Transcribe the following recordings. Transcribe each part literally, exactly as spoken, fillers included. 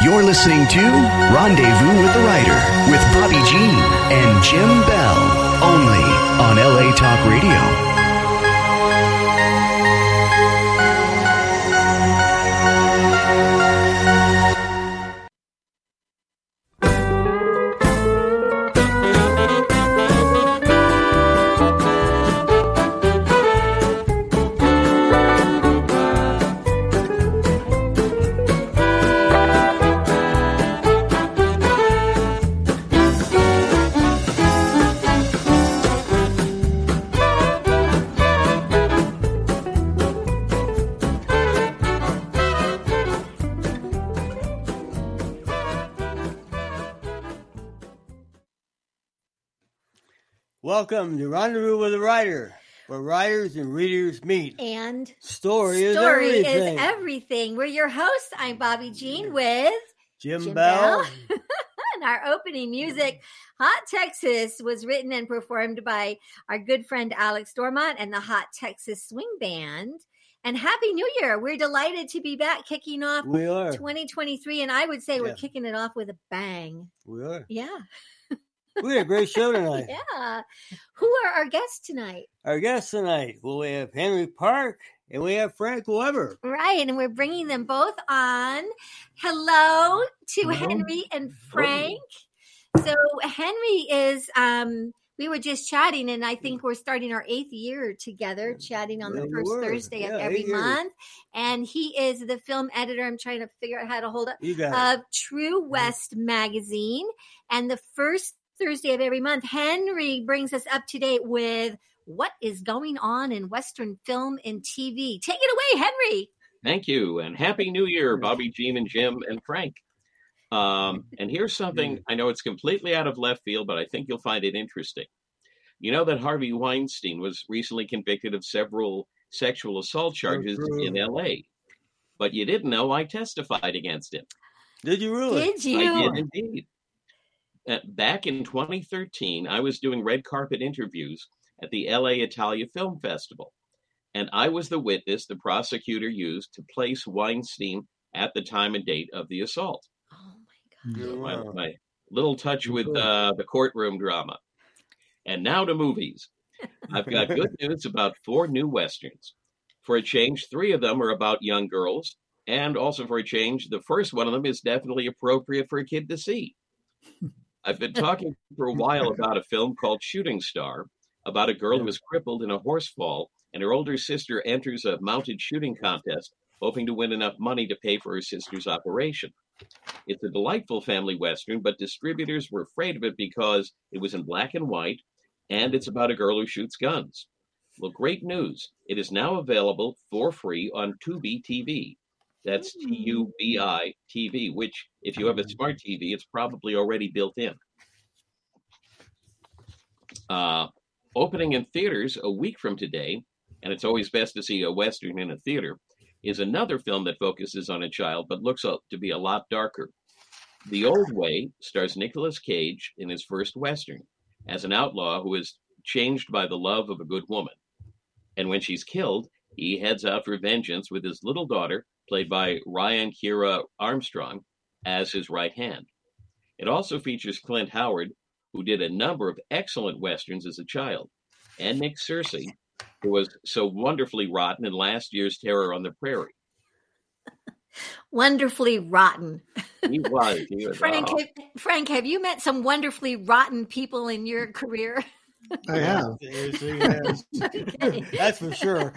You're listening to Rendezvous with the Writer with Bobby Jean and Jim Bell, only on L A Talk Radio. Welcome to Rendezvous with the Writer, where writers and readers meet. And story, is, story everything. is everything. We're your hosts. I'm Bobby Jean with Jim, Jim Bell. Bell. And our opening music, Hot Texas, was written and performed by our good friend Alex Dormont and the Hot Texas Swing Band. And Happy New Year. We're delighted to be back kicking off We are. twenty twenty-three. And I would say Yeah. we're kicking it off with a bang. We are. Yeah. We had a great show tonight. Yeah. Who are our guests tonight? Our guests tonight, well, we have Henry Park and we have Frank Weber. Right. And we're bringing them both on. Hello to Hello. Henry and Frank. So Henry is, um, we were just chatting, and I think we're starting our eighth year together, chatting on Yeah, the we first were. Thursday Yeah, of every eight years. month. And he is the film editor. I'm trying to figure out how to hold up. You got Of True West magazine. And the first Thursday of every month, Henry brings us up to date with what is going on in Western film and T V. Take it away, Henry. Thank you, and Happy New Year, Bobby, Jean, and Jim, and Frank. Um, and here's something, I know it's completely out of left field, but I think you'll find it interesting. You know that Harvey Weinstein was recently convicted of several sexual assault charges true. in L A, but you didn't know I testified against him. Did you really? Did you? I did indeed. Uh, back in twenty thirteen, I was doing red carpet interviews at the L A Italia Film Festival, and I was the witness the prosecutor used to place Weinstein at the time and date of the assault. Oh my God. So my, Wow. my little touch with uh, the courtroom drama. And now to movies. I've got good news about four new Westerns. For a change, three of them are about young girls, and also for a change, the first one of them is definitely appropriate for a kid to see. I've been talking for a while about a film called Shooting Star, about a girl who is crippled in a horse fall, and her older sister enters a mounted shooting contest, hoping to win enough money to pay for her sister's operation. It's a delightful family Western, but distributors were afraid of it because it was in black and white, and it's about a girl who shoots guns. Well, great news. It is now available for free on Tubi T V. That's T U B I T V, which, if you have a smart T V, it's probably already built in. Uh, opening in theaters a week from today, and it's always best to see a Western in a theater, is another film that focuses on a child but looks to be a lot darker. The Old Way stars Nicolas Cage in his first Western as an outlaw who is changed by the love of a good woman. And when she's killed, he heads out for vengeance with his little daughter, played by Ryan Kira Armstrong, as his right hand. It also features Clint Howard, who did a number of excellent Westerns as a child, and Nick Searcy, who was so wonderfully rotten in last year's Terror on the Prairie. Wonderfully rotten. He was. He was Frank, oh. have, Frank, have you met some wonderfully rotten people in your career? I have. Yes, he has. Okay. That's for sure.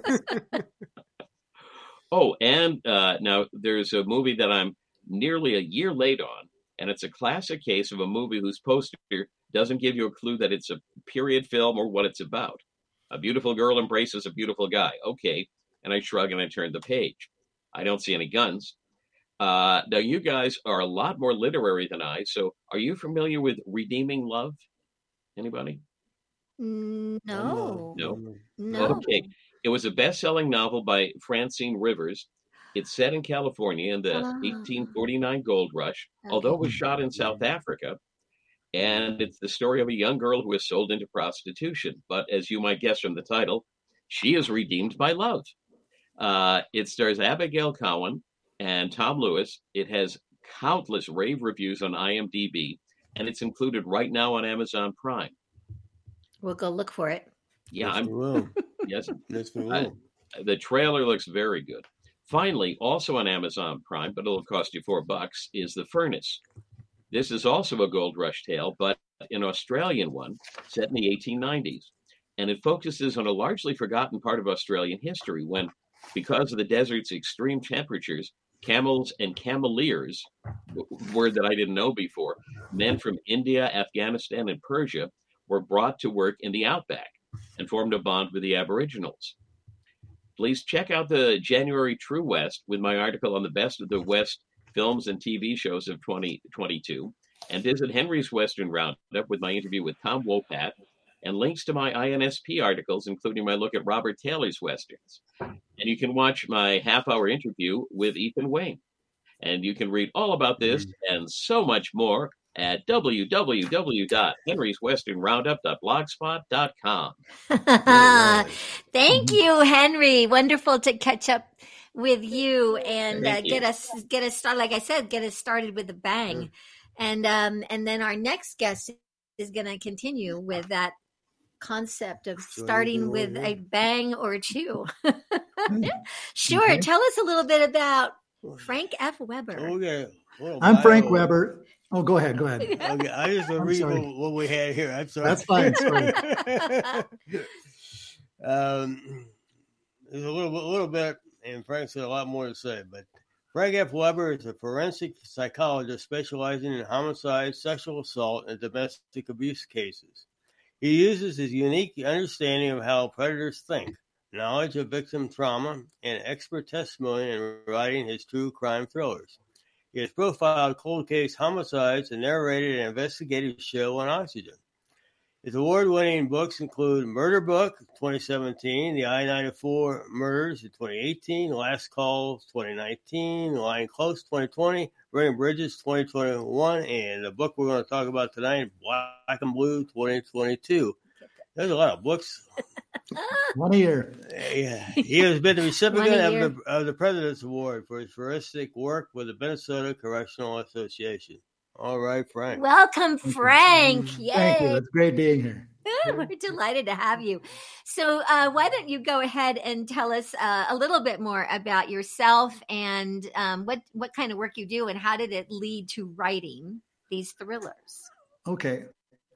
Oh, and uh, now there's a movie that I'm nearly a year late on, and it's a classic case of a movie whose poster doesn't give you a clue that it's a period film or what it's about. A beautiful girl embraces a beautiful guy. Okay. And I shrug and I turn the page. I don't see any guns. Uh, now, you guys are a lot more literary than I, so are you familiar with Redeeming Love? Anybody? No. No. No. Okay. It was a best-selling novel by Francine Rivers. It's set in California in the Ah. eighteen forty-nine gold rush, although it was shot in South Africa. And it's the story of a young girl who is sold into prostitution. But as you might guess from the title, she is redeemed by love. Uh, it stars Abigail Cowan and Tom Lewis. It has countless rave reviews on I M D B, and it's included right now on Amazon Prime. We'll go look for it. Yeah, Yes, I'm. we will. Yes, Yes, we I- will. the trailer looks very good. Finally, also on Amazon Prime, but it'll cost you four bucks, is The Furnace. This is also a gold rush tale, but an Australian one set in the eighteen nineties. And it focuses on a largely forgotten part of Australian history when, because of the desert's extreme temperatures, camels and cameleers, word that I didn't know before, men from India, Afghanistan, and Persia were brought to work in the outback and formed a bond with the Aboriginals. Please check out the January True West with my article on the best of the West films and T V shows of twenty twenty-two, and visit Henry's Western Roundup with my interview with Tom Wopat, and links to my I N S P articles, including my look at Robert Taylor's Westerns. And you can watch my half-hour interview with Ethan Wayne. And you can read all about this and so much more at w w w dot henrys western roundup dot blogspot dot com. Thank you, Henry. Wonderful to catch up with you and uh, Thank you. get us get us started. Like I said, get us started with a bang. And um, and then our next guest is going to continue with that concept of starting with a bang or two. Sure. Okay. Tell us a little bit about Frank F. Weber. Okay. Well, I'm Frank bio- Weber. Oh, go ahead. Go ahead. Okay, I just want to I'm read sorry. what, what we had here. I'm sorry. That's fine. Sorry. um, there's a little, a little bit, and Frank said a lot more to say, but Frank F. Weber is a forensic psychologist specializing in homicide, sexual assault, and domestic abuse cases. He uses his unique understanding of how predators think, knowledge of victim trauma, and expert testimony in writing his true crime thrillers. He has profiled cold case homicides and narrated an investigative show on Oxygen. His award-winning books include Murder Book, twenty seventeen, The I ninety-four Murders, twenty eighteen, Last Call, twenty nineteen, Lying Close, twenty twenty, Burning Bridges, twenty twenty-one, and the book we're going to talk about tonight, Black and Blue, twenty twenty-two. There's a lot of books. One a year. Yeah, he has been the recipient One a of year. the, of the President's Award for his forensic work with the Minnesota Correctional Association. All right, Frank. Welcome, Frank. Yay. Thank you. It's great being here. We're delighted to have you. So, uh, why don't you go ahead and tell us uh, a little bit more about yourself and um, what what kind of work you do, and how did it lead to writing these thrillers? Okay.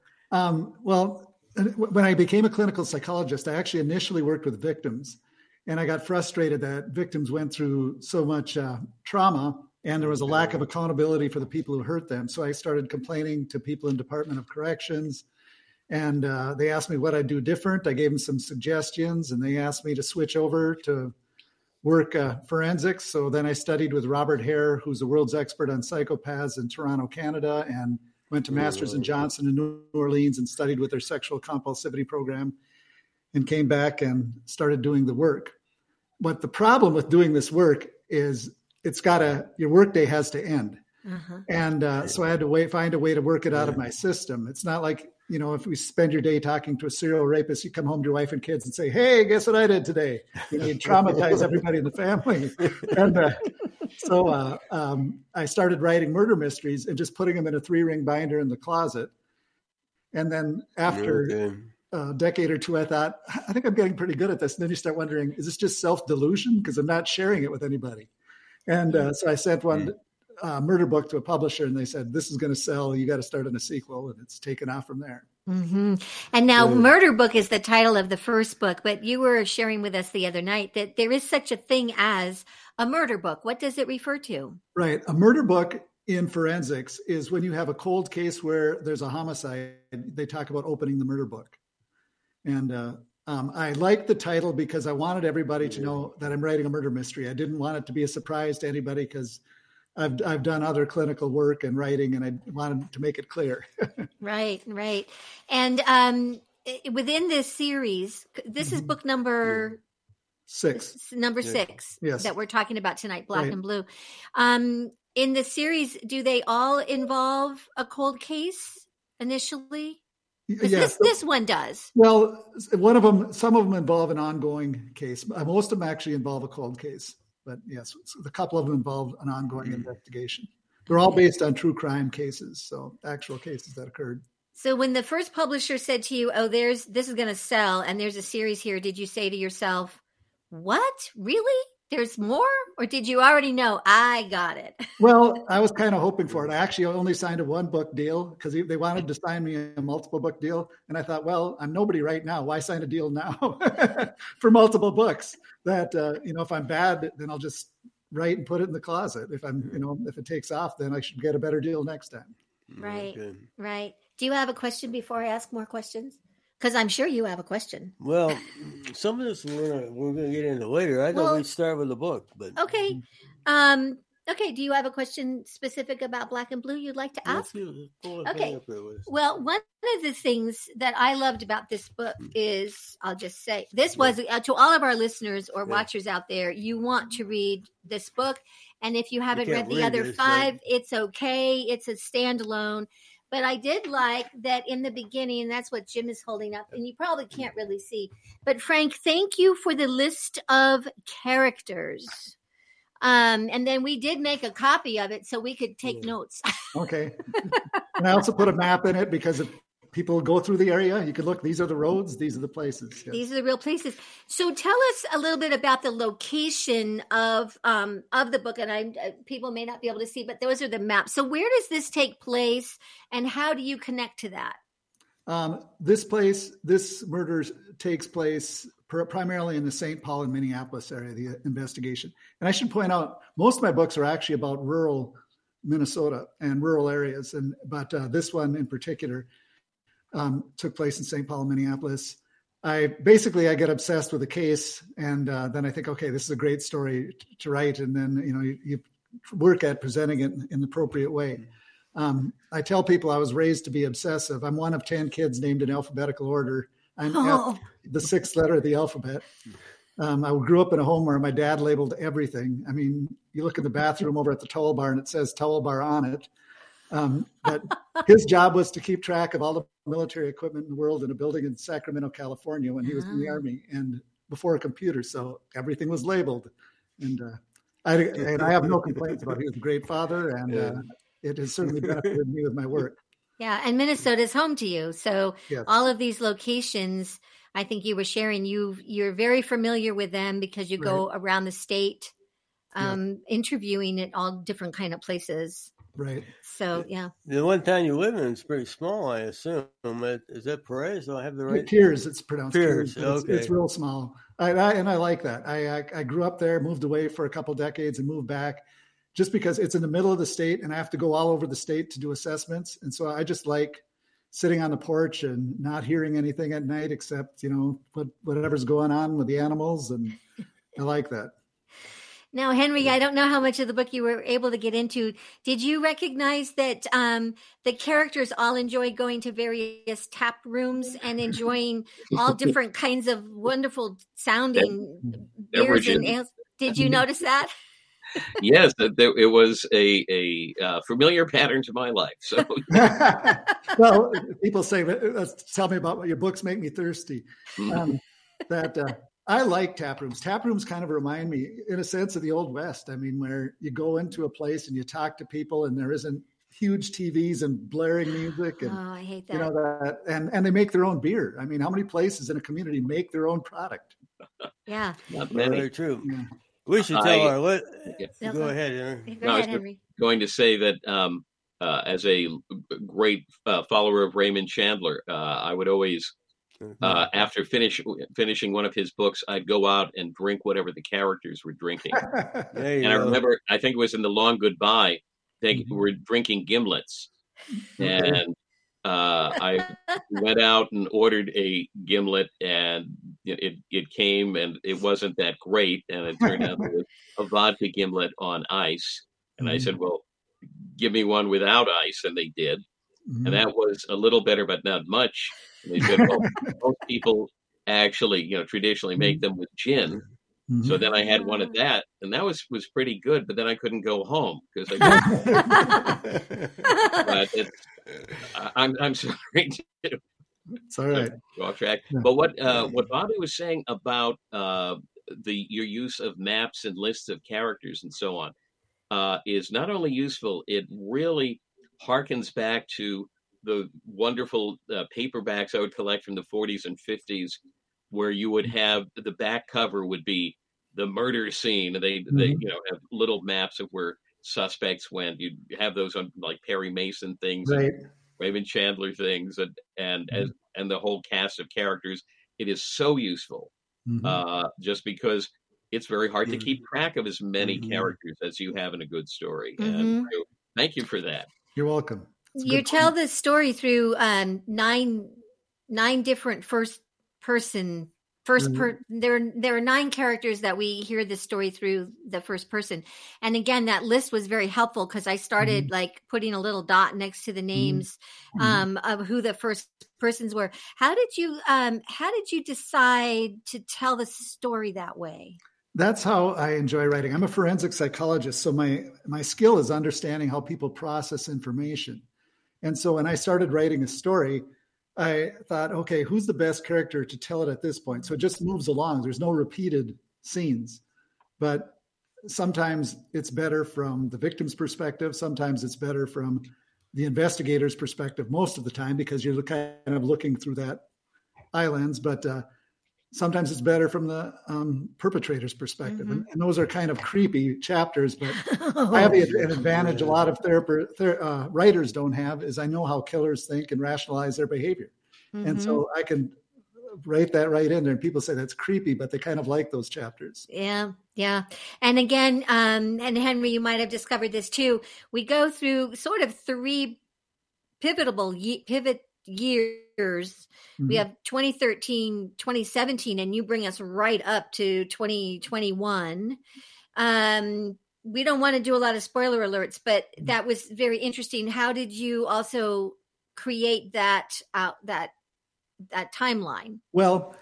Um, well, when I became a clinical psychologist, I actually initially worked with victims, and I got frustrated that victims went through so much uh, trauma, and there was a lack of accountability for the people who hurt them. So I started complaining to people in Department of Corrections, and uh, they asked me what I'd do different. I gave them some suggestions, and they asked me to switch over to work uh, forensics. So then I studied with Robert Hare, who's the world's expert on psychopaths in Toronto, Canada, and went to Masters and Johnson in New Orleans and studied with their sexual compulsivity program, and came back and started doing the work. But the problem with doing this work is it's got to, your workday has to end. Uh-huh. And uh, so I had to wait, find a way to work it out of my system. It's not like, you know, if we spend your day talking to a serial rapist, you come home to your wife and kids and say, hey, guess what I did today? You know, you traumatize everybody in the family. And uh, so uh, um, I started writing murder mysteries and just putting them in a three ring binder in the closet. And then after Okay. a decade or two, I thought, I think I'm getting pretty good at this. And then you start wondering, is this just self-delusion? Because I'm not sharing it with anybody. And uh, so I sent one uh, murder book to a publisher, and they said, this is going to sell. You got to start on a sequel. And it's taken off from there. Mm-hmm. And now, Mm. Murder Book is the title of the first book, but you were sharing with us the other night that there is such a thing as a murder book. What does it refer to? Right. A murder book in forensics is when you have a cold case where there's a homicide, they talk about opening the murder book. And uh, um, I like the title because I wanted everybody to know that I'm writing a murder mystery. I didn't want it to be a surprise to anybody because I've I've done other clinical work and writing, and I wanted to make it clear. Right, right. And um, i- within this series, this is book number Six. s- number Yeah. six Yes. that we're talking about tonight, Black Right. and Blue. Um, in the series, do they all involve a cold case initially? 'Cause Yeah. This, this one does. Well, one of them, some of them involve an ongoing case. Uh, Most of them actually involve a cold case. But yes, a couple of them involve an ongoing investigation. they're all based on true crime cases, so actual cases that occurred. So when the first publisher said to you, oh, there's this is going to sell and there's a series here, did you say to yourself, what? Really? There's more? Or did you already know, I got it? Well, I was kind of hoping for it. I actually only signed a one book deal because they wanted to sign me a multiple book deal. And I thought, well, I'm nobody right now. Why sign a deal now for multiple books? That, uh, you know, if I'm bad, then I'll just write and put it in the closet. If I'm, you know, if it takes off, then I should get a better deal next time. Right, Okay. right. Do you have a question before I ask more questions? Because I'm sure you have a question. Well, some of this we're gonna, we're going to get into later. I thought Well- we'd start with the book, but Okay. Um, okay. Do you have a question specific about Black and Blue you'd like to ask? Let's do- pull it Okay. up there with us. Well, one of the things that I loved about this book is, I'll just say, this was uh, to all of our listeners or Yeah. watchers out there, you want to read this book. And if you haven't can't read the read other this, five, right? it's okay. It's a standalone. But I did like that in the beginning, and that's what Jim is holding up, and you probably can't really see. But Frank, thank you for the list of characters. Um, and then we did make a copy of it so we could take Yeah. notes. Okay. And I also put a map in it because if people go through the area, you can look, these are the roads, these are the places. Yes. These are the real places. So tell us a little bit about the location of um, of the book. And I uh, people may not be able to see, but those are the maps. So where does this take place, and how do you connect to that? Um, this place, this murder takes place pr- primarily in the Saint Paul and Minneapolis area, the investigation. And I should point out, most of my books are actually about rural Minnesota and rural areas. And but uh, this one in particular um, took place in Saint Paul and Minneapolis. I basically, I get obsessed with a case, and uh, then I think, okay, this is a great story t- to write. And then, you know, you, you work at presenting it in an appropriate way. Um, I tell people I was raised to be obsessive. I'm one of ten kids named in alphabetical order. I'm Oh. at the sixth letter of the alphabet. Um, I grew up in a home where my dad labeled everything. I mean, you look in the bathroom over at the towel bar and it says towel bar on it. Um, but his job was to keep track of all the military equipment in the world in a building in Sacramento, California when he was in the Ah. Army and before a computer. So everything was labeled. And uh, I, and I have no complaints about it. He was a great father, and uh, it has certainly benefited me with my work. Yeah, and Minnesota is home to you. So Yes. all of these locations, I think you were sharing, you you're very familiar with them because you go around the state um, interviewing at all different kind of places. Right. So yeah. The one town you live in is pretty small, I assume. Is that Perez? Do I have the right? Piers, it's pronounced Piers, Piers. but It's, okay. it's real small. I, I, and I like that. I, I I grew up there, moved away for a couple decades, and moved back, just because it's in the middle of the state, and I have to go all over the state to do assessments. And so I just like sitting on the porch and not hearing anything at night except, you know, what, whatever's going on with the animals, and I like that. Now, Henry, I don't know how much of the book you were able to get into. Did you recognize that um, the characters all enjoyed going to various tap rooms and enjoying all different kinds of wonderful sounding beers and ales? Did you notice that? Yes, that there, it was a a uh, familiar pattern to my life. So Well, people say, uh, tell me about what your books make me thirsty. Um, that uh, I like tap rooms. Tap rooms kind of remind me, in a sense, of the Old West. I mean, where you go into a place and you talk to people, and there isn't huge T Vs and blaring music, and Oh, I hate that. you know that, and and they make their own beer. I mean, how many places in a community make their own product? Yeah. not many. Very true. Yeah. We should tell I- our li- Yeah. Go ahead, Henry. Go No, I ahead, was Henry. Going to say that um, uh, as a great uh, follower of Raymond Chandler, uh, I would always, uh, after finish finishing one of his books, I'd go out and drink whatever the characters were drinking. There you And I go. remember, I think it was in The Long Goodbye, they Mhm. were drinking gimlets. Okay. And uh, I went out and ordered a gimlet, and it it came, and it wasn't that great. And it turned out it was a vodka gimlet on ice. And I said, well, give me one without ice. And they did. Mhm. And that was a little better, but not much. And they said, well, most people actually, you know, traditionally make them with gin. Mhm. So then I had one of that, and that was, was pretty good. But then I couldn't go home because I. but it's, I- I'm I'm sorry to It's all right. go off track. Yeah. But what uh, what Bobby was saying about uh, the your use of maps and lists of characters and so on, uh, is not only useful, it really harkens back to the wonderful uh, paperbacks I would collect from the forties and fifties, where you would have the back cover would be the murder scene. They, mm-hmm. they, you know, have little maps of where suspects went. You'd have those on like Perry Mason things, right. and Raymond Chandler things, and and mm-hmm. as and the whole cast of characters. It is so useful, mm-hmm. uh, just because it's very hard mm-hmm. to keep track of as many mm-hmm. characters as you have in a good story. Mm-hmm. And so, thank you for that. You're welcome. You tell this story through um, nine nine different first person first per mm-hmm. there there are nine characters that we hear this story through the first person. And again, that list was very helpful because I started mm-hmm. like putting a little dot next to the names mm-hmm. um, of who the first persons were. How did you um, how did you decide to tell the story that way? That's how I enjoy writing. I'm a forensic psychologist, so my my skill is understanding how people process information. And so when I started writing a story, I thought, okay, who's the best character to tell it at this point? So it just moves along. There's no repeated scenes. But sometimes it's better from the victim's perspective. Sometimes it's better from the investigator's perspective most of the time, because you're kind of looking through that eye lens. But uh, sometimes it's better from the um, perpetrator's perspective. Mm-hmm. And, and those are kind of creepy chapters, but oh, I have an advantage a lot of therapi- ther- uh, writers don't have, is I know how killers think and rationalize their behavior. Mm-hmm. And so I can write that right in there, and people say that's creepy, but they kind of like those chapters. Yeah. Yeah. And again, um, and Henry, you might have discovered this too. We go through sort of three pivotal ye- pivot years. Mm-hmm. We have twenty thirteen, twenty seventeen, and you bring us right up to twenty twenty-one. Um, we don't want to do a lot of spoiler alerts, but that was very interesting. How did you also create that uh, that that timeline? Well,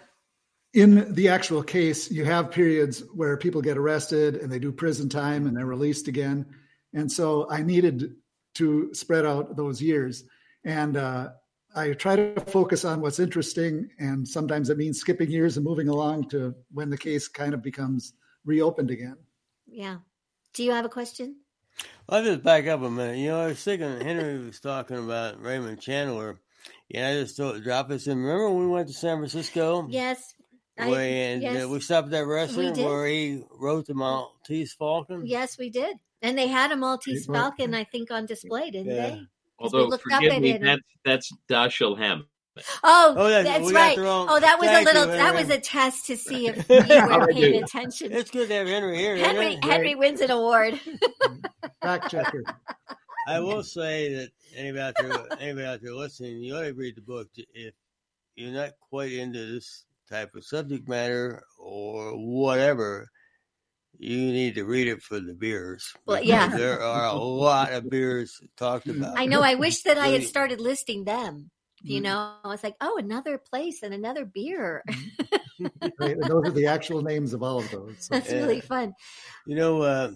in the actual case, you have periods where people get arrested and they do prison time and they're released again. And so I needed to spread out those years. And uh, I try to focus on what's interesting, and sometimes it means skipping years and moving along to when the case kind of becomes reopened again. Yeah. Do you have a question? I'll just back up a minute. You know, I was thinking Henry was talking about Raymond Chandler. Yeah, I just thought, drop us in. Remember when we went to San Francisco? Yes. I, and yes. Uh, we stopped at that restaurant where he wrote the Maltese Falcon? Yes, we did. And they had a Maltese Falcon, I think, on display, didn't yeah. they? Although, forgive me, that's, that's Dashiell Hammett. Oh, oh that's, that's right. Oh, that was Thank a little, you, that was a test to see if you were paying attention. It's good to have Henry here. Henry, Henry wins an award. Fact checker. I will say that anybody out there, anybody out there listening, you ought to read the book. If you're not quite into this type of subject matter or whatever, you need to read it for the beers. Well, yeah. There are a lot of beers talked about. I know. I wish that I had started listing them. You know, I was like, oh, another place and another beer. Right, and those are the actual names of all of those. So. That's yeah. really fun. You know, uh,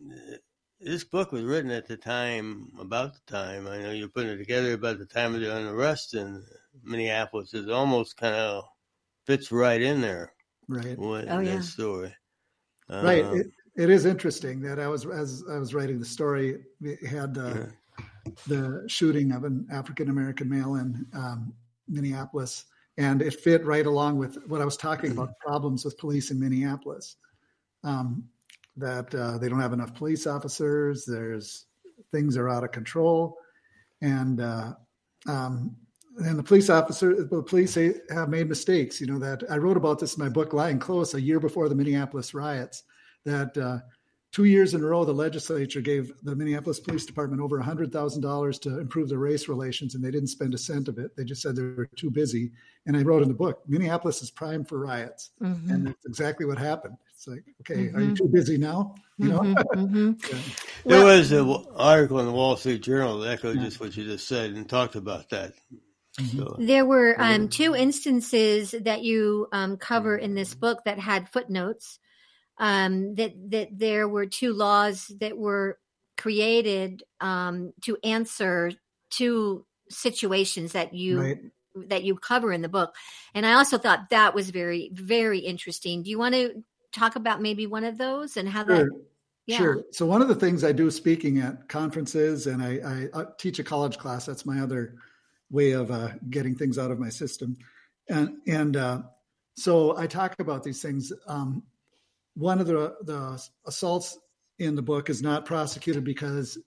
this book was written at the time, about the time, I know you're putting it together about the time of the arrest in Minneapolis. It almost kind of fits right in there. Right. With oh, that yeah. story. Um, right. It, it is interesting that I was, as I was writing the story, we had uh, yeah. the shooting of an African-American male in um, Minneapolis, and it fit right along with what I was talking about, problems with police in Minneapolis, um, that uh, they don't have enough police officers. There's things are out of control. And, uh, um, and the police officer, the police have made mistakes. You know, that I wrote about this in my book, Lying Close, a year before the Minneapolis riots, that uh, two years in a row, the legislature gave the Minneapolis Police Department over one hundred thousand dollars to improve their race relations, and they didn't spend a cent of it. They just said they were too busy. And I wrote in the book, Minneapolis is primed for riots. Mm-hmm. And that's exactly what happened. It's like, okay, mm-hmm. are you too busy now? You know? Mm-hmm. yeah. There was an article in the Wall Street Journal that echoed yeah. just what you just said and talked about that. So, there were um, two instances that you um, cover in this book that had footnotes. Um, that that there were two laws that were created um, to answer two situations that you right. that you cover in the book, and I also thought that was very very interesting. Do you want to talk about maybe one of those and how sure. that? Yeah. Sure. So one of the things I do speaking at conferences, and I, I teach a college class. That's my other way of uh, getting things out of my system. And, and uh, so I talk about these things. Um, one of the, the assaults in the book is not prosecuted because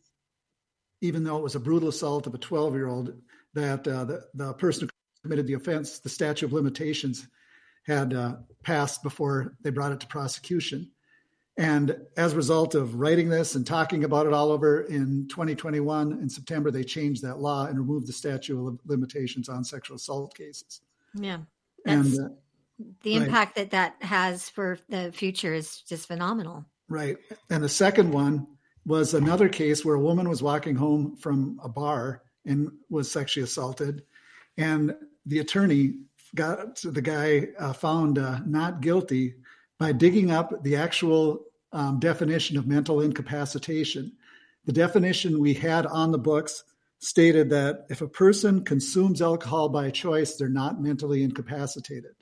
even though it was a brutal assault of a twelve-year-old, that uh, the, the person who committed the offense, the statute of limitations had uh, passed before they brought it to prosecution. And as a result of writing this and talking about it all over in twenty twenty-one, in September, they changed that law and removed the statute of limitations on sexual assault cases. Yeah. That's, and uh, the right. impact that that has for the future is just phenomenal. Right. And the second one was another case where a woman was walking home from a bar and was sexually assaulted. And the attorney got the guy uh, found uh, not guilty by digging up the actual um, definition of mental incapacitation. The definition we had on the books stated that if a person consumes alcohol by choice, they're not mentally incapacitated.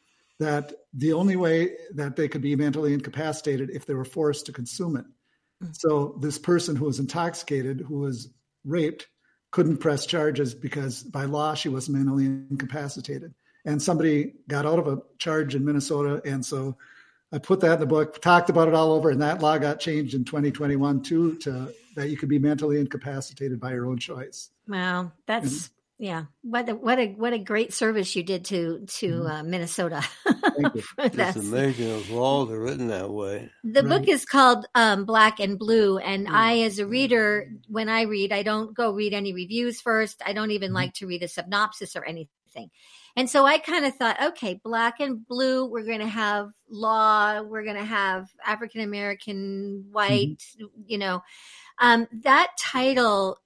That the only way that they could be mentally incapacitated if they were forced to consume it. Mm. So this person who was intoxicated, who was raped, couldn't press charges because by law she was mentally incapacitated. And somebody got out of a charge in Minnesota, and so I put that in the book, talked about it all over, and that law got changed in twenty twenty-one too, to that you could be mentally incapacitated by your own choice. Wow, that's and, yeah. What a, what a what a great service you did to to mm-hmm. uh, Minnesota. Thank you. It's amazing those laws are written that way. The right. book is called um, Black and Blue, and mm-hmm. I, as a reader, when I read, I don't go read any reviews first. I don't even mm-hmm. like to read a synopsis or anything. And so I kind of thought, okay, Black and Blue, we're going to have law, we're going to have African-American, white, mm-hmm. you know, um, that title,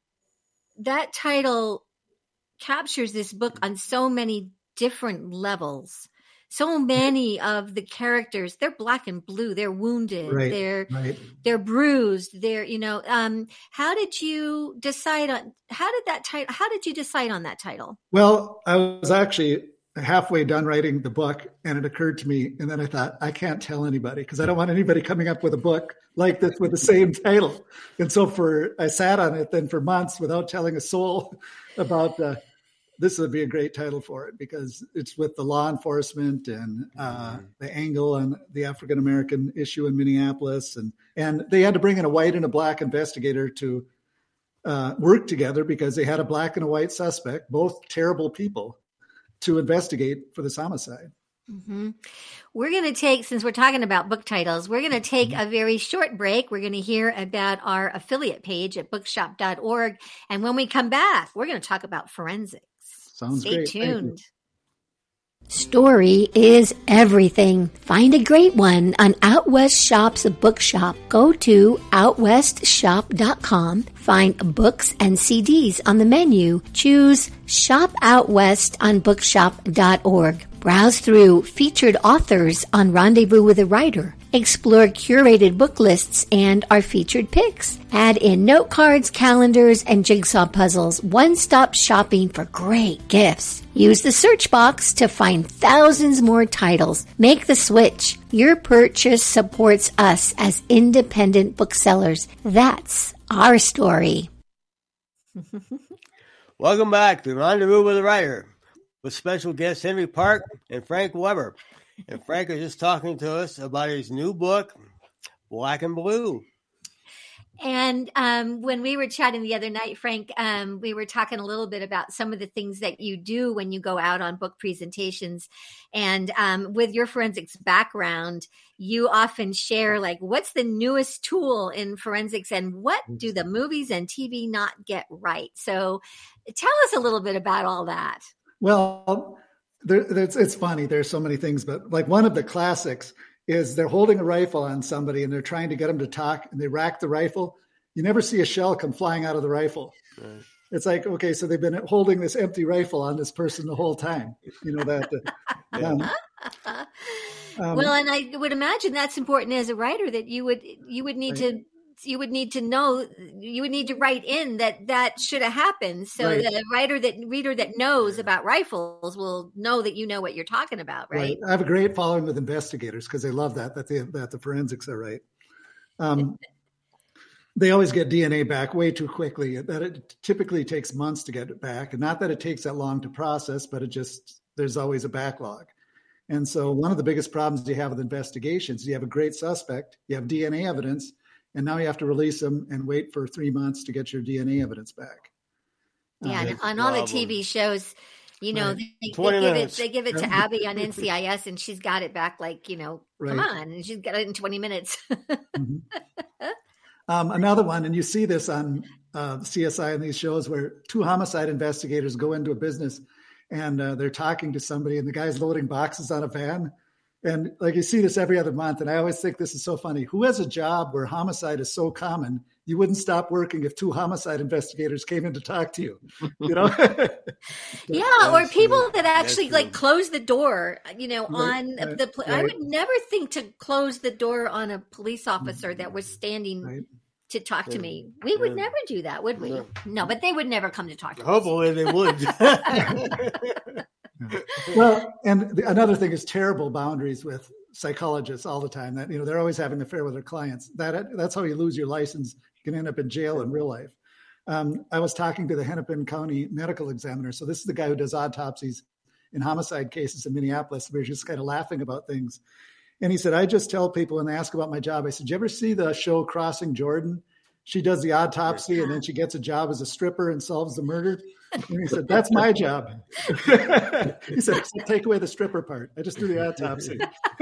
that title captures this book on so many different levels. So many of the characters, they're black and blue, they're wounded, right, they're right. they're bruised, they're, you know, um, how did you decide on, how did that title, how did you decide on that title? Well, I was actually halfway done writing the book and it occurred to me. And then I thought, I can't tell anybody because I don't want anybody coming up with a book like this with the same title. And so for, I sat on it then for months without telling a soul about the, this would be a great title for it because it's with the law enforcement and uh, the angle on the African-American issue in Minneapolis. And, and they had to bring in a white and a black investigator to uh, work together because they had a black and a white suspect, both terrible people, to investigate for this homicide. Mm-hmm. We're going to take, since we're talking about book titles, we're going to take mm-hmm. a very short break. We're going to hear about our affiliate page at bookshop dot org. And when we come back, we're going to talk about forensics. Sounds Stay great. tuned. Story is everything. Find a great one on Out West Shop's bookshop. Go to out west shop dot com. Find books and C Ds on the menu. Choose Shop Out West on bookshop dot org. Browse through featured authors on Rendezvous with a Writer. Explore curated book lists and our featured picks. Add in note cards, calendars, and jigsaw puzzles. One-stop shopping for great gifts. Use the search box to find thousands more titles. Make the switch. Your purchase supports us as independent booksellers. That's our story. Welcome back to Rendezvous with a Writer with special guests Henry Park and Frank Weber. And Frank is just talking to us about his new book, Black and Blue. And um, when we were chatting the other night, Frank, um, we were talking a little bit about some of the things that you do when you go out on book presentations. And um, with your forensics background, you often share, like, what's the newest tool in forensics and what do the movies and T V not get right? So tell us a little bit about all that. Well, there, it's, it's funny. There's so many things, but like one of the classics is they're holding a rifle on somebody and they're trying to get them to talk and they rack the rifle. You never see a shell come flying out of the rifle. Right. It's like, okay, so they've been holding this empty rifle on this person the whole time. You know that. Uh, um, um, well, and I would imagine that's important as a writer that you would you would need right. to. You would need to know, you would need to write in that that should have happened. So right. the writer that reader that knows about rifles will know that you know what you're talking about, right? right. I have a great following with investigators because they love that, that the, that the forensics are right. Um, they always get D N A back way too quickly. That it typically takes months to get it back. And not that it takes that long to process, but it just, there's always a backlog. And so one of the biggest problems you have with investigations, you have a great suspect, you have D N A evidence, and now you have to release them and wait for three months to get your D N A evidence back. Yeah, Uh, and on all the T V shows, you know, Right. they, they twenty give it minutes. they give it to Abby on N C I S, and she's got it back like, you know, come Right. on, and she's got it in twenty minutes. Mhm. Um, another one, and you see this on uh, C S I and these shows where two homicide investigators go into a business and uh, they're talking to somebody and the guy's loading boxes on a van. And like you see this every other month. And I always think this is so funny. Who has a job where homicide is so common, you wouldn't stop working if two homicide investigators came in to talk to you, you know? Yeah, or That's people true. that actually That's like true. close the door, you know, Right, on right, the. Pl- I right. would never think to close the door on a police officer that was standing Right. to talk to Yeah. me. We would Yeah. never do that, would we? No. No, but they would never come to talk to us. Hopefully they would. Well, and the, another thing is terrible boundaries with psychologists all the time. That, you know, they're always having an affair with their clients. That that's how you lose your license. You can end up in jail in real life. Um, I was talking to the Hennepin County medical examiner. So this is the guy who does autopsies in homicide cases in Minneapolis. We were just kind of laughing about things. And he said, I just tell people when they ask about my job, I said, you ever see the show Crossing Jordan? She does the autopsy and then she gets a job as a stripper and solves the murder. And he said, that's my job. He said, take away the stripper part. I just do the autopsy.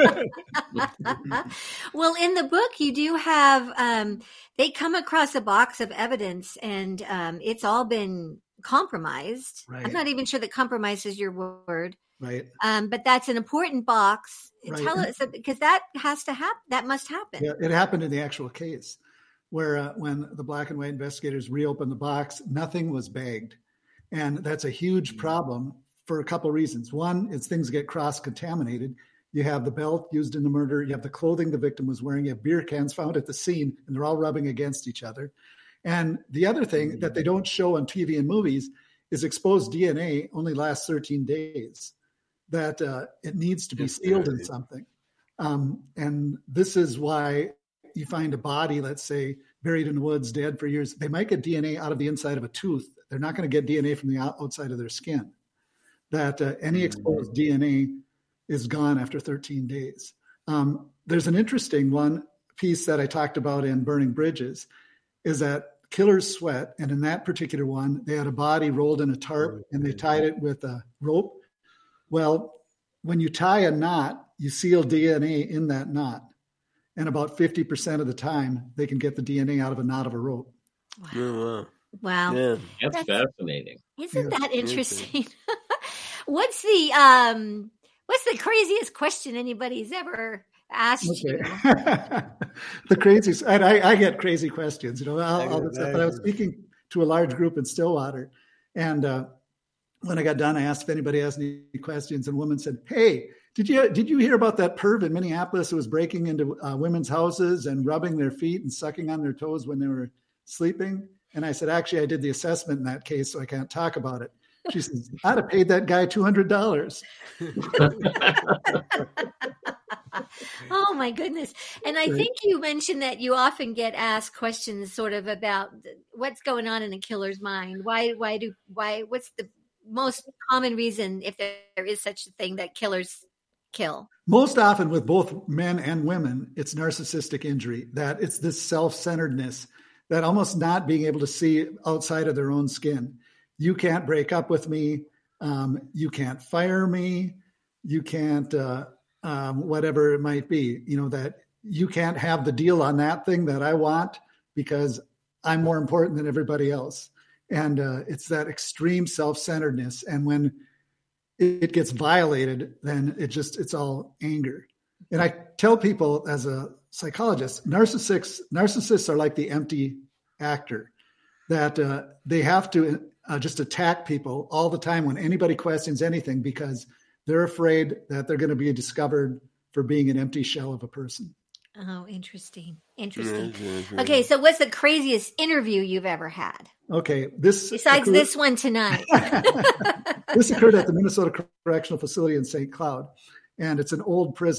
Well, in the book, you do have, um, they come across a box of evidence and um, it's all been compromised. Right. I'm not even sure that compromise is your word, Right. um, but that's an important box. Right. Tell us, because that has to happen. That must happen. Yeah, it happened in the actual case where uh, when the black and white investigators reopened the box, nothing was bagged. And that's a huge problem for a couple of reasons. One is things get cross-contaminated. You have the belt used in the murder. You have the clothing the victim was wearing. You have beer cans found at the scene, and they're all rubbing against each other. And the other thing that they don't show on T V and movies is exposed D N A only lasts thirteen days, that uh, it needs to be sealed in something. Um, and this is why you find a body, let's say, buried in the woods, dead for years. They might get D N A out of the inside of a tooth. They're not going to get D N A from the outside of their skin. That uh, any exposed D N A is gone after thirteen days. Um, there's an interesting one piece that I talked about in Burning Bridges, is that killers sweat. And in that particular one, they had a body rolled in a tarp and they tied it with a rope. Well, when you tie a knot, you seal D N A in that knot. And about fifty percent of the time, they can get the D N A out of a knot of a rope. Oh, Wow. wow. Yeah. That's, That's- fascinating. Isn't Yeah. that interesting? What's the um what's the craziest question anybody's ever asked Okay. you? The craziest, and I, I get crazy questions, you know, all, I all can that stuff. But I was imagine. speaking to a large group in Stillwater, and uh, when I got done, I asked if anybody has any questions, and a woman said, "Hey, did you did you hear about that perv in Minneapolis who was breaking into uh, women's houses and rubbing their feet and sucking on their toes when they were sleeping?" And I said, "Actually, I did the assessment in that case, so I can't talk about it." She says, "I'd have paid that guy two hundred dollars." Oh my goodness. And I Right. think you mentioned that you often get asked questions sort of about what's going on in a killer's mind. Why why do why what's the most common reason, if there is such a thing, that killers kill? Most often with both men and women, it's narcissistic injury, that it's this self-centeredness, that almost not being able to see outside of their own skin. You can't break up with me. Um, you can't fire me. You can't, uh, um, whatever it might be, you know, that you can't have the deal on that thing that I want because I'm more important than everybody else. And uh, it's that extreme self-centeredness. And when it gets violated, then it just, it's all anger. And I tell people as a psychologist, narcissists, narcissists are like the empty actor, that uh, they have to uh, just attack people all the time when anybody questions anything, because they're afraid that they're going to be discovered for being an empty shell of a person. Oh, interesting. Interesting. Mhm. Okay, so what's the craziest interview you've ever had? Okay, this Besides occurred- this one tonight. This occurred at the Minnesota Correctional Facility in Saint Cloud, and it's an old prison.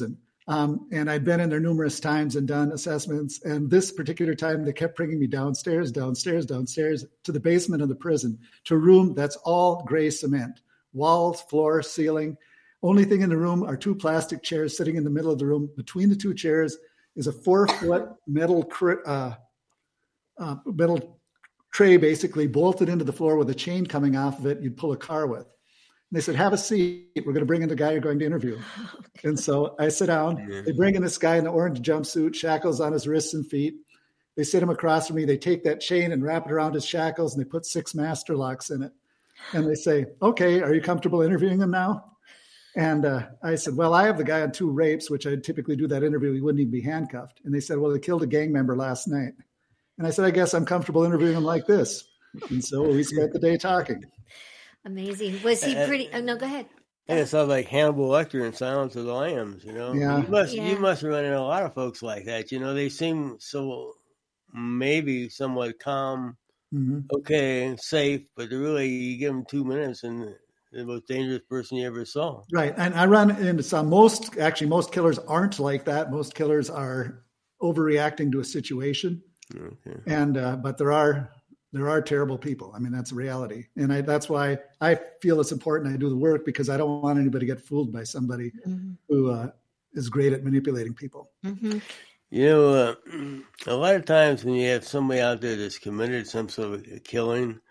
Um, and I'd been in there numerous times and done assessments. And this particular time, they kept bringing me downstairs, downstairs, downstairs to the basement of the prison, to a room that's all gray cement, walls, floor, ceiling. Only thing in the room are two plastic chairs sitting in the middle of the room. Between the two chairs is a four-foot metal uh, uh, metal tray, basically bolted into the floor with a chain coming off of it. You'd pull a car with. And they said, "Have a seat. We're going to bring in the guy you're going to interview." And so I sit down. They bring in this guy in the orange jumpsuit, shackles on his wrists and feet. They sit him across from me. They take that chain and wrap it around his shackles, and they put six master locks in it. And they say, "Okay, are you comfortable interviewing him now?" And uh, I said, "Well, I have the guy on two rapes, which I typically do that interview. He wouldn't even be handcuffed." And they said, "Well, they killed a gang member last night." And I said, "I guess I'm comfortable interviewing him like this." And so we spent the day talking. Amazing. Was he pretty? Oh, no, go ahead. And it sounds like Hannibal Lecter in Silence of the Lambs, you know? Yeah. You must, Yeah. you must run into a lot of folks like that. You know, they seem so maybe somewhat calm, Mm-hmm. okay, safe, but really you give them two minutes and the most dangerous person you ever saw. Right. And I run into some, most, actually, most killers aren't like that. Most killers are overreacting to a situation. Okay. And, uh, but there are, there are terrible people. I mean, that's a reality. And I, that's why I feel it's important I do the work, because I don't want anybody to get fooled by somebody Mm-hmm. who uh, is great at manipulating people. Mm-hmm. You know, uh, a lot of times when you have somebody out there that's committed some sort of killing,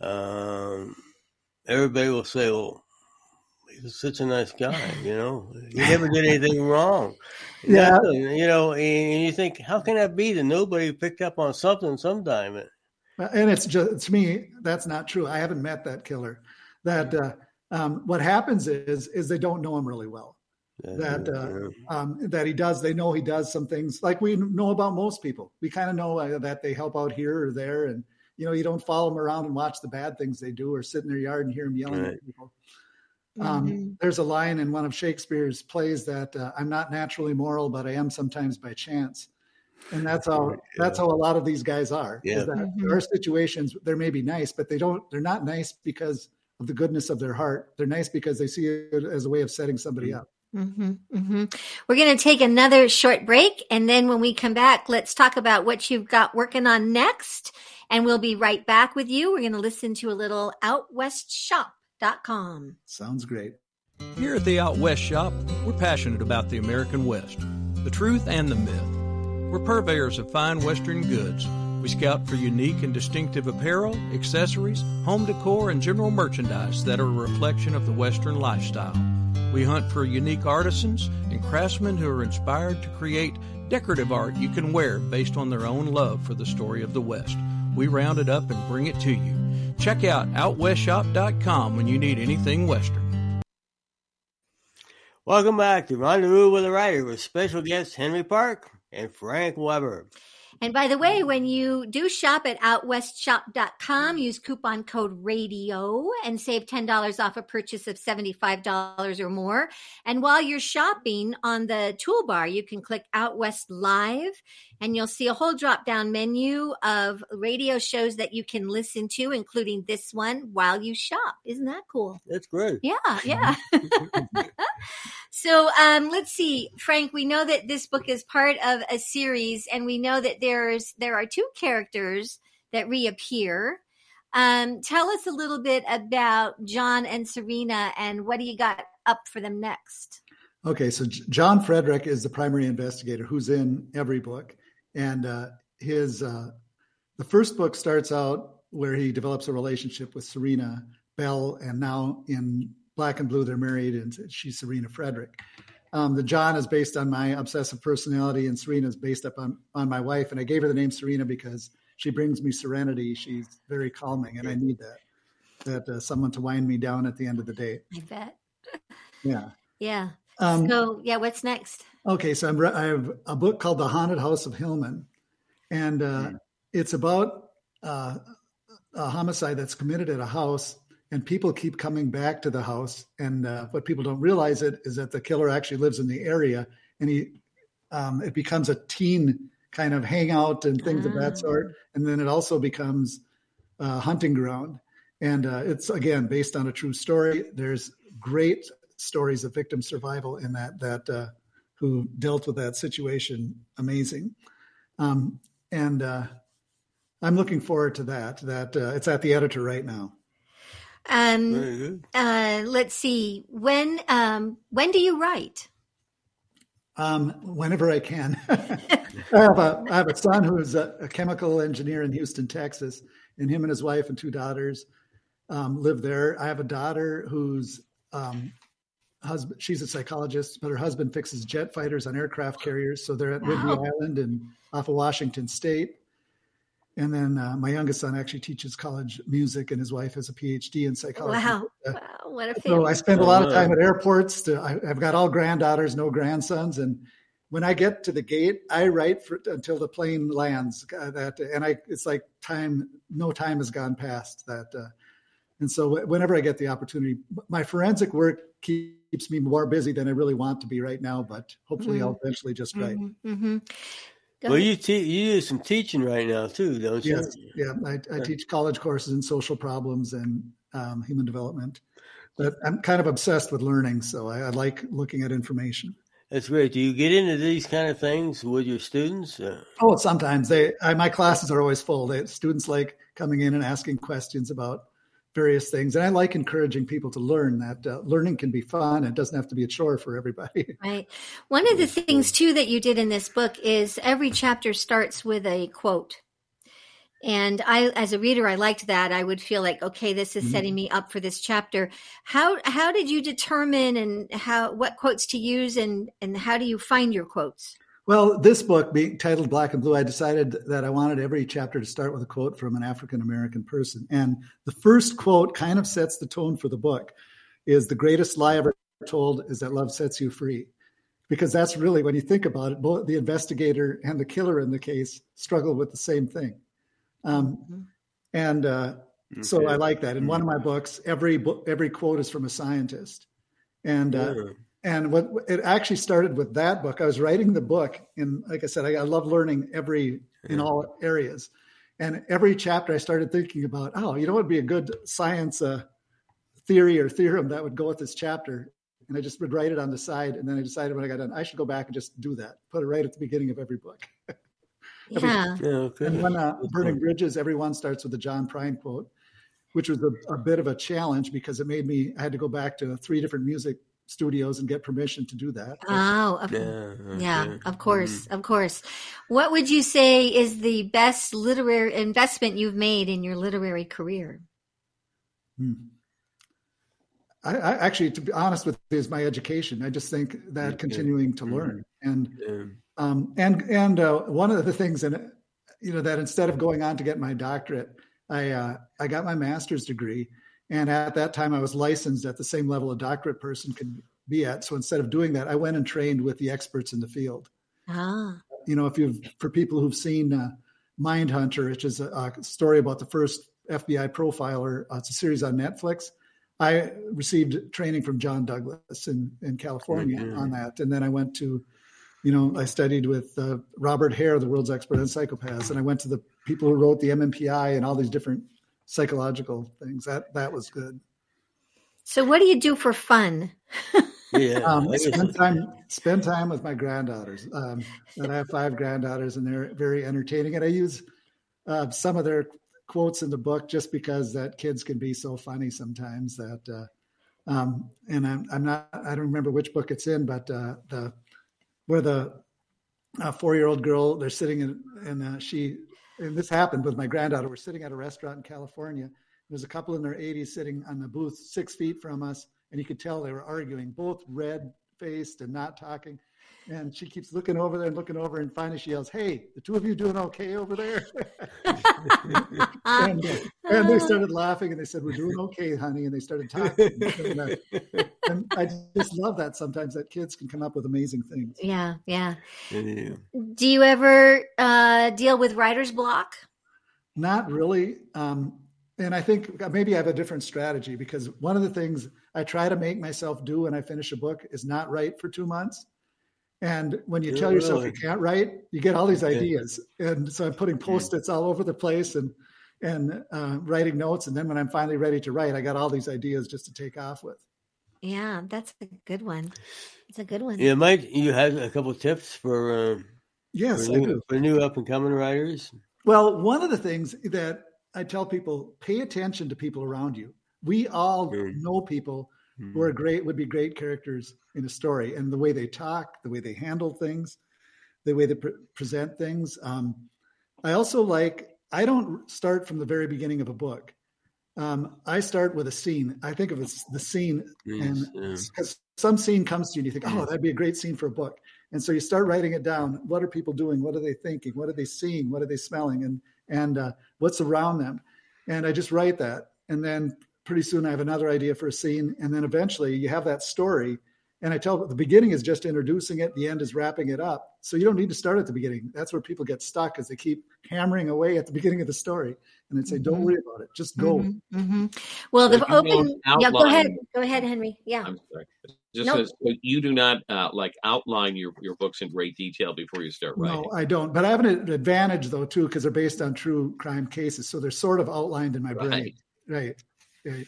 um, everybody will say, "Well, he was such a nice guy, you know, he never did anything wrong." Yeah. Nothing, you know, and you think, how can that be that nobody picked up on something sometime? And it's just, to me, that's not true. I haven't met that killer. That uh, um, what happens is, is they don't know him really well. That uh, um, that he does, they know he does some things like we know about most people. We kind of know uh, that they help out here or there, and you know, you don't follow them around and watch the bad things they do, or sit in their yard and hear them yelling Right. at people. Um, Mm-hmm. there's a line in one of Shakespeare's plays that uh, "I'm not naturally moral, but I am sometimes by chance," and that's how Yeah. that's how a lot of these guys are. Yeah. Is that Mhm. There are situations they may be nice, but they don't. They're not nice because of the goodness of their heart. They're nice because they see it as a way of setting somebody up. Mm-hmm, mm-hmm. We're going to take another short break. And then when we come back, let's talk about what you've got working on next. And we'll be right back with you. We're going to listen to a little out west shop dot com. Sounds great. Here at the Out West Shop, we're passionate about the American West, the truth and the myth. We're purveyors of fine Western goods. We scout for unique and distinctive apparel, accessories, home decor, and general merchandise that are a reflection of the Western lifestyle. We hunt for unique artisans and craftsmen who are inspired to create decorative art you can wear based on their own love for the story of the West. We round it up and bring it to you. Check out out west shop dot com when you need anything Western. Welcome back to Rendezvous with a Writer with special guests Henry Park and Frank Weber. And by the way, when you do shop at out west shop dot com, use coupon code RADIO and save ten dollars off a purchase of seventy-five dollars or more. And while you're shopping, on the toolbar, you can click Out West Live, and you'll see a whole drop-down menu of radio shows that you can listen to, including this one, while you shop. Isn't that cool? That's great. Yeah, yeah. So um, let's see, Frank, we know that this book is part of a series, and we know that there's there are two characters that reappear. Um, tell us a little bit about John and Serena, and what do you got up for them next? Okay, so J- John Frederick is the primary investigator who's in every book. And uh, his uh, the first book starts out where he develops a relationship with Serena Bell, and now in Black and Blue, they're married, and she's Serena Frederick. Um, the John is based on my obsessive personality, and Serena is based up on, on my wife. And I gave her the name Serena because she brings me serenity. She's very calming, and I need that, that uh, someone to wind me down at the end of the day. I bet. Yeah. Yeah. Um, So, yeah, what's next? Okay, so I'm re- I have a book called The Haunted House of Hillman, and uh, it's about uh, a homicide that's committed at a house, and people keep coming back to the house. And uh, what people don't realize it is that the killer actually lives in the area, and he um, it becomes a teen kind of hangout and things of that sort, and then it also becomes a hunting ground. And uh, it's again based on a true story. There's great stories of victim survival in that that. Uh, who dealt with that situation amazing. Um, and uh, I'm looking forward to that. That uh, it's at the editor right now. Um, Very good. uh, let's see. When um, when do you write? Um, whenever I can. I have a I have a son who's a, a chemical engineer in Houston, Texas, and him and his wife and two daughters um, live there. I have a daughter who's um, husband. She's a psychologist, but her husband fixes jet fighters on aircraft carriers. So they're at Whidbey Wow. Island and off of Washington State. And then uh, my youngest son actually teaches college music, and his wife has a P H D in psychology. Wow. Uh, Wow. What a So family. I spend a lot of time at airports. To, I, I've got all granddaughters, no grandsons, and when I get to the gate, I write for, until the plane lands. Uh, that and I, it's like time. No time has gone past that, uh, and so whenever I get the opportunity, my forensic work keeps me more busy than I really want to be right now. But hopefully, Mhm. I'll eventually just write. Mm-hmm. Mm-hmm. Go Well, ahead. you te- you do some teaching right now too, don't you? Yes, yeah. I, I teach college courses in social problems and um, human development. But I'm kind of obsessed with learning, so I, I like looking at information. That's great. Do you get into these kind of things with your students? Uh, Oh, sometimes they. I, my classes are always full. They, students like coming in and asking questions about various things, and I like encouraging people to learn. That uh, learning can be fun. It doesn't have to be a chore for everybody. Right. One of the things too that you did in this book is every chapter starts with a quote. And I, as a reader, I liked that. I would feel like, okay, this is Mhm. setting me up for this chapter. How how did you determine and how what quotes to use and and how do you find your quotes? Well, this book being titled Black and Blue, I decided that I wanted every chapter to start with a quote from an African-American person. And the first quote kind of sets the tone for the book is the greatest lie ever told is that love sets you free. Because that's really, when you think about it, both the investigator and the killer in the case struggle with the same thing. Um, Mhm. and uh, so Okay. I like that. In one of my books, every book, every quote is from a scientist. And uh, yeah. and what it actually started with that book. I was writing the book, and like I said, I, I love learning every in all areas. And every chapter, I started thinking about, oh, you know, what would be a good science uh, theory or theorem that would go with this chapter. And I just would write it on the side. And then I decided when I got done, I should go back and just do that. Put it right at the beginning of every book. Yeah. Yeah, okay. And when uh, Good Burning point. Bridges, everyone starts with a John Prine quote, which was a, a bit of a challenge because it made me, I had to go back to three different music studios and get permission to do that. Oh, of, Yeah, yeah, okay. of course, of course. What would you say is the best literary investment you've made in your literary career? Hmm. I, I actually, to be honest with you, is my education. I just think that Okay. continuing to Mhm. learn and Yeah. um, and and uh, one of the things, and you know, that instead of going on to get my doctorate, I uh, I got my master's degree, and at that time I was licensed at the same level a doctorate person could be at. So instead of doing that, I went and trained with the experts in the field. Ah, You know, if you've for people who've seen uh, Mindhunter, which is a, a story about the first F B I profiler, uh, it's a series on Netflix. I received training from John Douglas in, in California Mhm. on that. And then I went to, you know, I studied with uh, Robert Hare, the world's expert on psychopaths. And I went to the people who wrote the M M P I and all these different psychological things. That that was good. so what do you do for fun? Yeah. Um, I guess spend it's- time spend time with my granddaughters. Um, and I have five granddaughters, and they're very entertaining. And I use uh, some of their quotes in the book just because that kids can be so funny sometimes. That uh, um, and I'm I'm not I don't remember which book it's in, but uh, the where the uh, four year old girl they're sitting in and uh, she and this happened with my granddaughter. We're sitting at a restaurant in California. There's a couple in their eighties sitting on the booth six feet from us. And you could tell they were arguing, both red-faced and not talking. And she keeps looking over there and looking over, and finally she yells, "Hey, the two of you doing okay over there?" and, uh, and they started laughing, and they said, "We're doing okay, honey." And they started talking. and, uh, and I just love that sometimes that kids can come up with amazing things. Yeah, yeah. Yeah. Do you ever uh, deal with writer's block? Not really. Um, and I think maybe I have a different strategy because one of the things I try to make myself do when I finish a book is not write for two months. And when you Yeah, tell yourself really. you can't write, you get all these Okay. ideas. And so I'm putting Post-its all over the place and and uh, writing notes. And then when I'm finally ready to write, I got all these ideas just to take off with. Yeah, that's a good one. It's a good one. Yeah, Mike, you have a couple of tips for uh, Yes, for I new, do. for new up and coming writers. Well, one of the things that I tell people, pay attention to people around you. We all Mm. know people Mm. who are great, would be great characters in a story, and the way they talk, the way they handle things, the way they pre- present things. Um, I also like, I don't start from the very beginning of a book. Um, I start with a scene. I think of it as the scene, Yes, and yeah. because some scene comes to you and you think, oh, that'd be a great scene for a book. And so you start writing it down. What are people doing? What are they thinking? What are they seeing? What are they smelling? And and uh, what's around them? And I just write that. And then pretty soon I have another idea for a scene. And then eventually you have that story. And I tell the beginning is just introducing it. The end is wrapping it up. So you don't need to start at the beginning. That's where people get stuck, as they keep hammering away at the beginning of the story. And I'd say, don't worry about it. Just go. Mm-hmm, mm-hmm. Well, So the you open. don't Yeah, go outline- ahead. Go ahead, Henry. Yeah. I'm sorry. Just Nope. as so you do not uh, like outline your, your books in great detail before you start writing. No, I don't. But I have an advantage, though, too, because they're based on true crime cases. So they're sort of outlined in my brain. Right. Right. Right.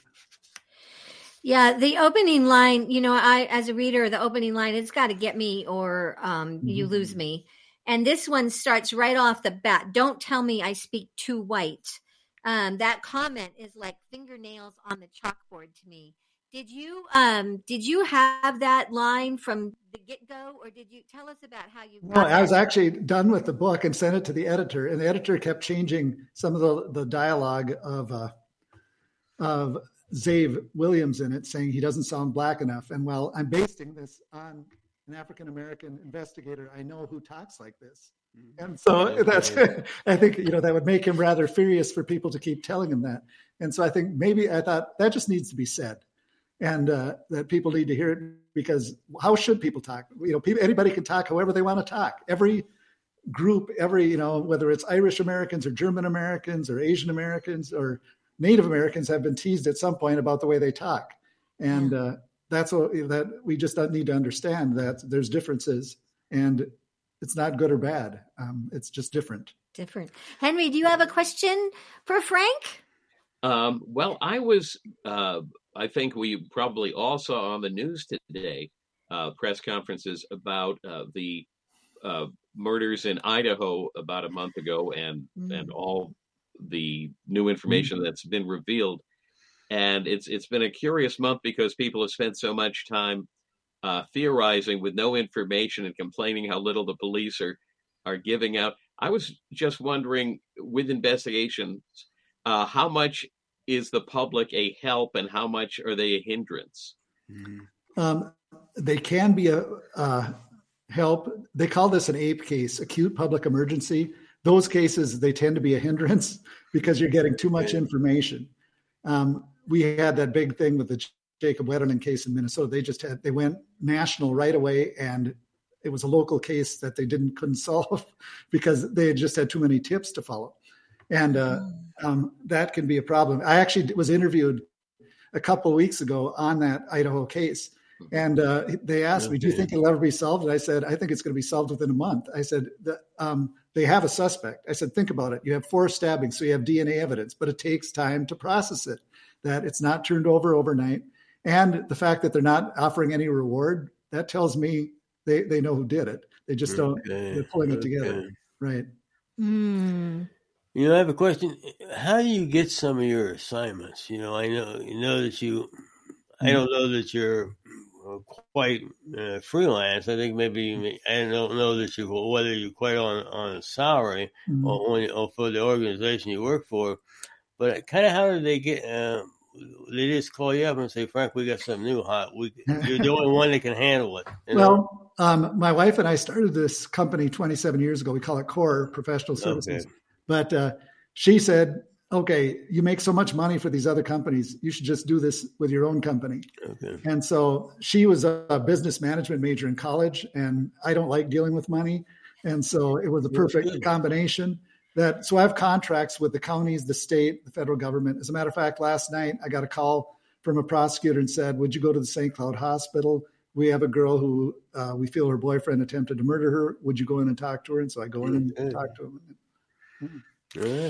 Yeah, the opening line, you know, I, as a reader, the opening line, it's got to get me or um, you Mhm. lose me. And this one starts right off the bat. Don't tell me I speak too white. Um, that comment is like fingernails on the chalkboard to me. Did you um, did you have that line from the get-go, or did you tell us about how you No, got I was that? actually done with the book and sent it to the editor, and the editor kept changing some of the, the dialogue of uh, of Zave Williams in it, saying he doesn't sound black enough. And while I'm basing this on an African-American investigator I know who talks like this. And so Okay. that's, I think, you know, that would make him rather furious for people to keep telling him that. And so I think maybe I thought that just needs to be said, and uh, that people need to hear it, because how should people talk? You know, people, anybody can talk however they want to talk. Every group, every, you know, whether it's Irish Americans or German Americans or Asian Americans or Native Americans, have been teased at some point about the way they talk. And uh, that's what that we just need to understand, that there's differences, and it's not good or bad. Um, it's just different. Different. Henry, do you have a question for Frank? Um, well, I was, uh, I think we probably all saw on the news today, uh, press conferences about uh, the uh, murders in Idaho about a month ago, and Mm. and all the new information that's been revealed. And it's it's been a curious month because people have spent so much time uh, theorizing with no information and complaining how little the police are are giving out. I was just wondering, with investigations, uh, how much is the public a help and how much are they a hindrance? Um, they can be a uh, help. They call this an A P E case, acute public emergency. Those cases, they tend to be a hindrance because you're getting too much information. Um, we had that big thing with the Jacob Wetterling case in Minnesota. They just had, they went national right away, and it was a local case that they didn't couldn't solve because they had just had too many tips to follow. And uh, um, that can be a problem. I actually was interviewed a couple of weeks ago on that Idaho case. And uh, they asked me, do you think it'll ever be solved? And I said, I think it's going to be solved within a month. I said, the, um, they have a suspect. I said, think about it. You have four stabbings, so you have D N A evidence, but it takes time to process it, that it's not turned over overnight. And the fact that they're not offering any reward, that tells me they, they know who did it. They just don't, Okay. they're pulling it Okay. together. Right. Mm. You know, I have a question. How do you get some of your assignments? You know, I know you know that you. I don't know that you're uh, quite uh, freelance. I think maybe you, I don't know that you whether you're quite on on a salary Mhm. or, on, or for the organization you work for. But kind of how do they get? Uh, they just call you up and say, "Frank, we got something new hot. We, you're the only one that can handle it." You know? Well, um, my wife and I started this company twenty-seven years ago. We call it Core Professional Services. Okay. But uh, she said, okay, you make so much money for these other companies. You should just do this with your own company. Okay. And so she was a business management major in college, and I don't like dealing with money. And so it was a perfect good. combination. That so I have contracts with the counties, the state, the federal government. As a matter of fact, last night I got a call from a prosecutor and said, would you go to the Saint Cloud Hospital? We have a girl who uh, we feel her boyfriend attempted to murder her. Would you go in and talk to her? And so I go in and Okay. talk to him. All right.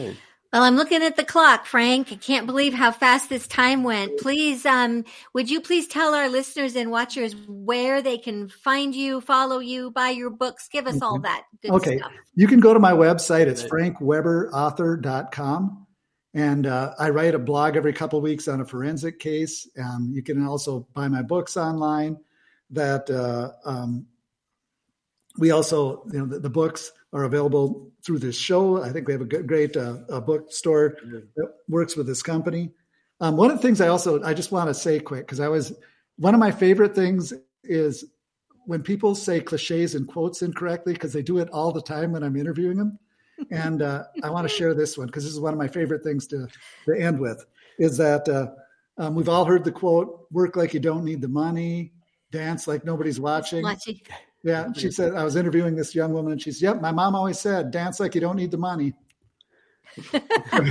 Well, I'm looking at the clock, Frank. I can't believe how fast this time went. Please, um, would you please tell our listeners and watchers where they can find you, follow you, buy your books? Give us all that good okay. stuff. You can go to my website. It's frank weber author dot com. And uh, I write a blog every couple of weeks on a forensic case. Um, you can also buy my books online. That uh, um, we also, you know, the, the books are available through this show. I think we have a good, great uh, a bookstore that works with this company. Um, one of the things I also, I just want to say quick, because I was, one of my favorite things is when people say cliches and quotes incorrectly, because they do it all the time when I'm interviewing them. And uh, I want to share this one, because this is one of my favorite things to, to end with, is that uh, um, we've all heard the quote, work like you don't need the money, dance like nobody's watching. Watching. Yeah, she said, I was interviewing this young woman, and she said, yep, my mom always said, dance like you don't need the money. that's,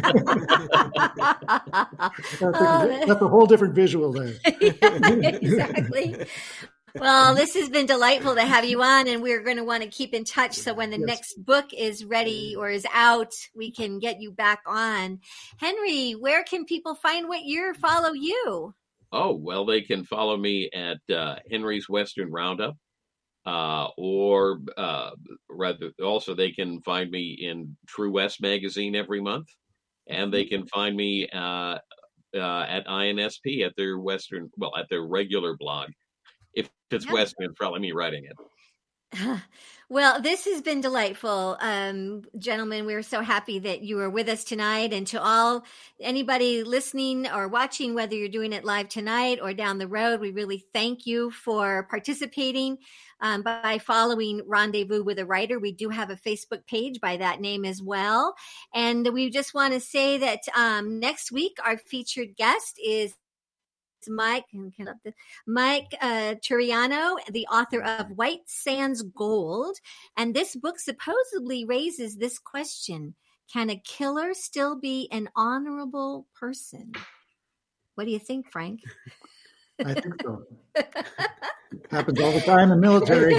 a, that's a whole different visual there. Exactly. Well, this has been delightful to have you on, and we're going to want to keep in touch. So when the yes. next book is ready or is out, we can get you back on. Henry, where can people find what you follow you? Oh, well, they can follow me at uh, Henry's Western Roundup. Uh, or uh, rather, also they can find me in True West magazine every month, and they can find me uh, uh, at I N S P at their Western, well, at their regular blog. If it's yeah. Western, it's probably me writing it. Well, this has been delightful, um, gentlemen. We're so happy that you were with us tonight. And to all, anybody listening or watching, whether you're doing it live tonight or down the road, we really thank you for participating um, by following Rendezvous with a Writer. We do have a Facebook page by that name as well. And we just want to say that um, next week, our featured guest is Mike, Mike uh, Turiano, the author of White Sands Gold. And this book supposedly raises this question: can a killer still be an honorable person? What do you think, Frank? I think so. Happens all the time in military.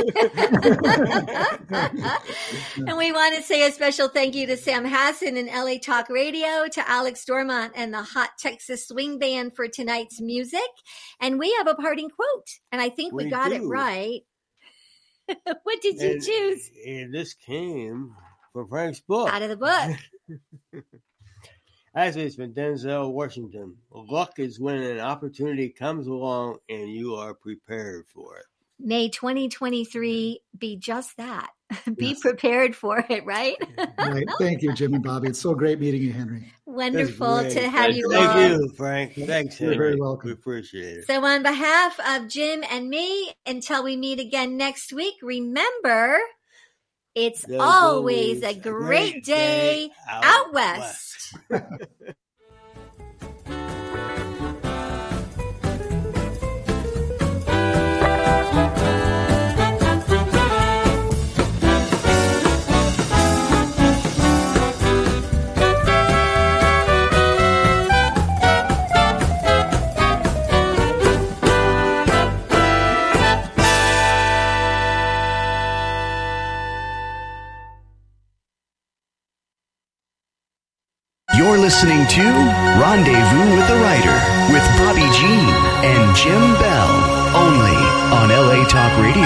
And we want to say a special thank you to Sam Hassan and L A Talk Radio, to Alex Dormont and the Hot Texas Swing Band for tonight's music. And we have a parting quote, and I think we, we got do. it right. What did you and, choose? And this came from Frank's book. Out of the book. Actually, it's from Denzel Washington. Luck is when an opportunity comes along and you are prepared for it. May twenty twenty-three be just that. Be Yes. prepared for it, right? Right. Thank you, Jim and Bobby. It's so great meeting you, Henry. Wonderful to have Thank you you. all. Thank you, Frank. Thanks, You're Henry. very welcome. We appreciate it. So on behalf of Jim and me, until we meet again next week, remember, it's There's always always a great day out, out west. You're listening to Rendezvous with the Writer with Bobby Jean and Jim Bell, only on L A Talk Radio.